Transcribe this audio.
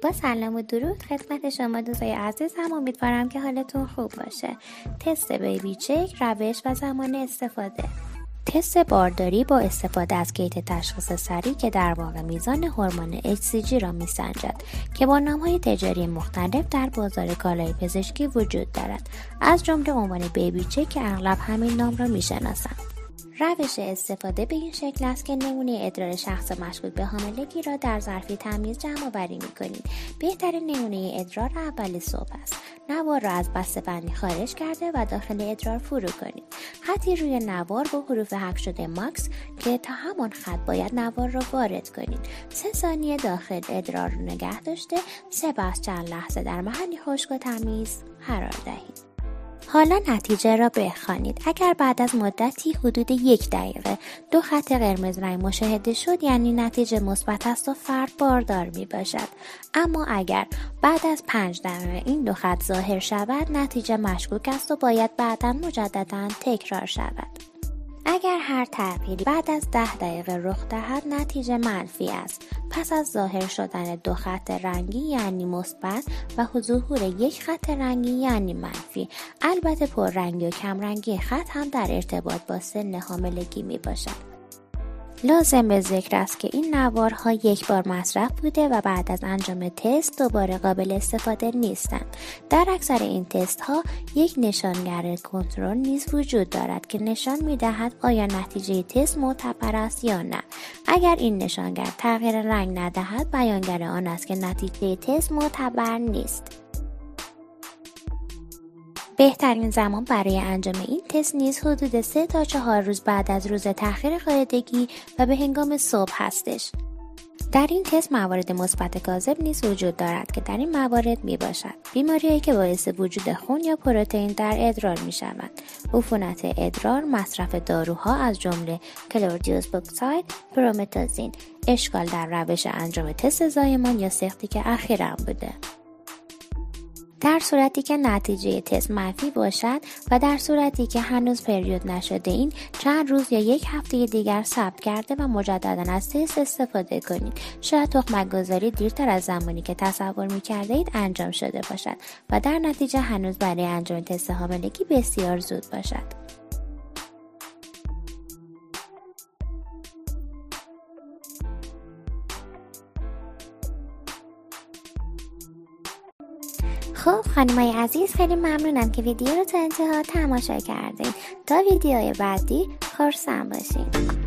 با سلام و درود خدمت شما دوستای عزیزم، امیدوارم که حالتون خوب باشه. تست بیبی چک، روش و زمان استفاده. تست بارداری با استفاده از کیت تشخیص سریع که در واقع میزان هورمون HCG را میسنجد که با نام‌های تجاری مختلف در بازار کالای پزشکی وجود دارد، از جمله عنوان بیبی چک که اغلب همین نام را میشناسند. روش استفاده به این شکل است که نمونه ادرار شخص مشکوک به حاملگی را در ظرفی تمیز جمع‌آوری می‌کنید. بهترین نمونه ادرار اول صبح است. نوار را از بسته‌بندی خارج کرده و داخل ادرار فرو کنید. خطی روی نوار با حروف حک شده ماکس که تا همان خط باید نوار را وارد کنید. 3 ثانیه داخل ادرار را نگه داشته، سپس چند لحظه در محلی خشک و تمیز قرار دهید. حالا نتیجه را بخوانید. اگر بعد از مدتی حدود 1 دقیقه 2 خط قرمز رنگ مشاهده شد، یعنی نتیجه مثبت است و فرد باردار می باشد. اما اگر بعد از 5 دقیقه این 2 خط ظاهر شود، نتیجه مشکوک است و باید بعداً مجدداً تکرار شود. اگر هر تغییری بعد از 10 دقیقه رخ دهد، نتیجه منفی است. پس از ظاهر شدن 2 خط رنگی یعنی مثبت و ظهور 1 خط رنگی یعنی منفی. البته پررنگی و کمرنگی خط هم در ارتباط با سن حاملگی می باشد. لازم به ذکر است که این نوارها 1 بار مصرف بوده و بعد از انجام تست دوباره قابل استفاده نیستند. در اکثر این تست ها یک نشانگر کنترل نیز وجود دارد که نشان می دهد آیا نتیجه تست معتبر است یا نه. اگر این نشانگر تغییر رنگ ندهد، بیانگر آن است که نتیجه تست معتبر نیست. بهترین زمان برای انجام این تست نیز حدود 3 تا 4 روز بعد از روز تأخیر قاعدگی و به هنگام صبح هستش. در این تست موارد مثبت کاذب نیز وجود دارد که در این موارد می باشد بیماری‌هایی که باعث وجود خون یا پروتئین در ادرار می شوند، عفونت ادرار، مصرف داروها از جمله کلوردیوس بوکساید، پرومتازین، اشکال در روش انجام تست زایمان یا سختی که اخیراً بوده. در صورتی که نتیجه تست منفی باشد و در صورتی که هنوز پریود نشده این، چند روز یا 1 هفته دیگر ثبت کرده و مجددا از تست استفاده کنید. شاید تخمک گذاری دیرتر از زمانی که تصور می‌کرده اید انجام شده باشد و در نتیجه هنوز برای انجام تست حاملگی بسیار زود باشد. خب خانمای عزیز، خیلی ممنونم که ویدیو رو تا انتها تماشا کردین. تا ویدیوهای بعدی خرسند باشین.